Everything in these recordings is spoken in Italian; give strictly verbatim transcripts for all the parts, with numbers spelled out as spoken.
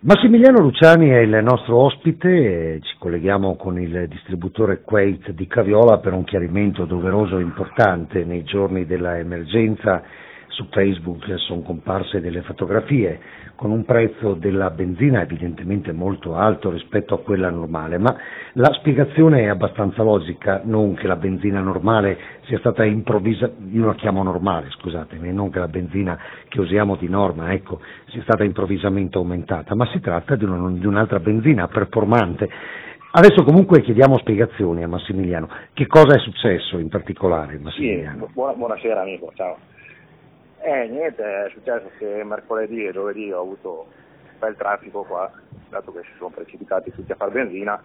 Massimiliano Luciani è il nostro ospite, ci colleghiamo con il distributore Quaid di Caviola per un chiarimento doveroso e importante. Nei giorni della emergenza su Facebook sono comparse delle fotografie con un prezzo della benzina evidentemente molto alto rispetto a quella normale, ma la spiegazione è abbastanza logica, non che la benzina normale sia stata improvvisa, io la chiamo normale, scusatemi, non che la benzina che usiamo di norma, ecco, sia stata improvvisamente aumentata, ma si tratta di, una, di un'altra benzina performante. Adesso comunque chiediamo spiegazioni a Massimiliano. Che cosa è successo in particolare, Massimiliano? Sì, buona, buonasera amico, ciao. Eh, niente, è successo che mercoledì e giovedì ho avuto un bel traffico qua, dato che si sono precipitati tutti a far benzina,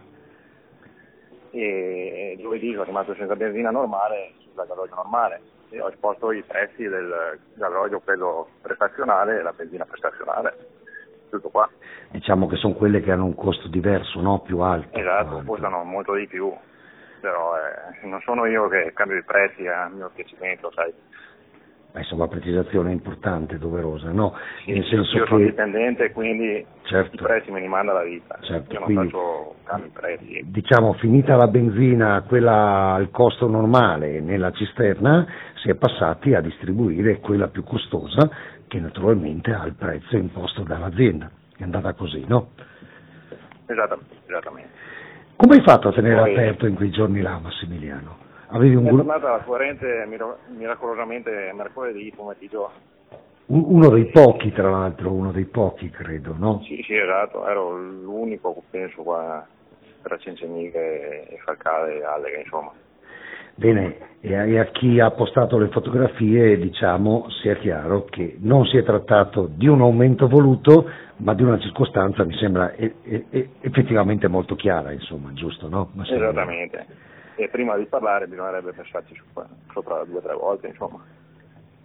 e giovedì sono rimasto senza benzina normale, senza gasolio normale, e ho esposto i prezzi del gasolio, quello prestazionale e la benzina prestazionale, tutto qua. Diciamo che sono quelle che hanno un costo diverso, no? Più alto. Esatto, alto. Costano molto di più, però eh, non sono io che cambio i prezzi a mio piacimento, sai. Ma insomma, la precisazione è importante, doverosa, no? Sì, Nel senso io che... sono dipendente, quindi certo, i prezzi me li manda la vita, certo, io non quindi, faccio cambi prezzi. Diciamo, finita la benzina, quella al costo normale nella cisterna, si è passati a distribuire quella più costosa, che naturalmente ha il prezzo imposto dall'azienda. È andata così, no? Esattamente, esattamente. Come hai fatto a tenere Poi, aperto in quei giorni là, Massimiliano? Avevi un è gru- tornata la corrente miro- miracolosamente mercoledì pomeriggio. uno dei pochi, tra l'altro, uno dei pochi, credo, no? Sì, sì, esatto, ero l'unico, penso, qua tra Cencenighe e Falcale e Alleghe, insomma. Bene, e a, e a chi ha postato le fotografie diciamo sia chiaro che non si è trattato di un aumento voluto, ma di una circostanza, mi sembra, e, e, e effettivamente molto chiara, insomma, giusto, no? Esattamente. E prima di parlare bisognerebbe pensarci su, sopra due o tre volte, insomma.